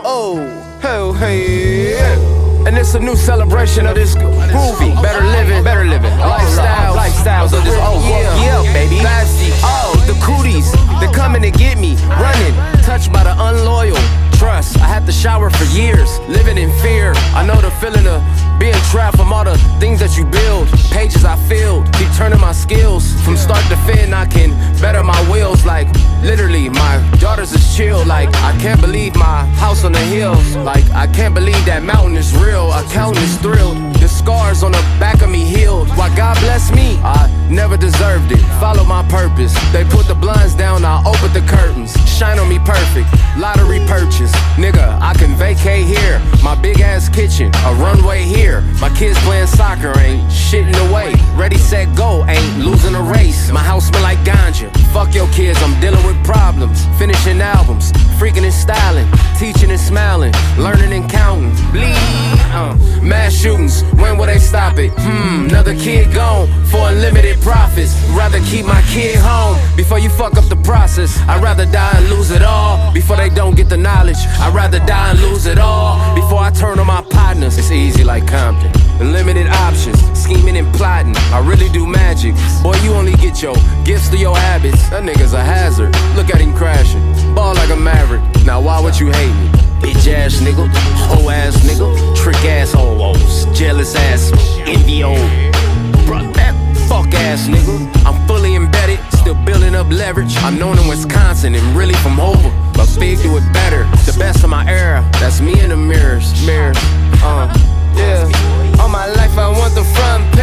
Oh, hey. And it's a new celebration of this groovy, better living lifestyles of this baby. The cooties, they coming to get me, running, touched by the unloyal. Trust, I had to shower for years, living in fear. I know the feeling of being trapped from all the things that you build. Pages I filled, keep turning my skills. From start to fin, I can better my wheels. Like, literally, my daughters is chill. Like, I can't believe my house on the hills. Like, I can't believe that mountain is real. Accountant is thrilled. The scars on the back of me healed. Why God bless me, I never deserved it. Follow my purpose. They put the blinds down, I open the curtains. Shine on me perfect, lottery purchase. Nigga, I can vacate here. My big ass kitchen, a runway here. My kids playing soccer, ain't shitting away. Ready, set, go, ain't losing a race. My house smell like ganja. Fuck your kids, I'm dealing with problems. Finishing albums, freaking and styling. Teaching and smiling, learning and counting. Bleed, mass shootings, when will they stop it? Another kid gone for unlimited profits. Rather keep my kid home before you fuck up the process. I'd rather die and lose it all before they don't get the knowledge. I'd rather die and lose it all before I turn on my partners. It's easy like Compton, unlimited options, scheming and plotting. I really do magic. Boy, you only get your gifts to your habits. That nigga's a hazard. Look at him crashing, ball like a maverick. Now why would you hate me? Bitch ass nigga, hoe ass nigga, trick ass hoes, jealous ass, envy old, bruh, that fuck ass nigga. I'm fully embedded, still building up leverage. I'm known in Wisconsin and really from Hova, but big do it better. The best of my era, that's me in the mirrors. All my life I want the front page.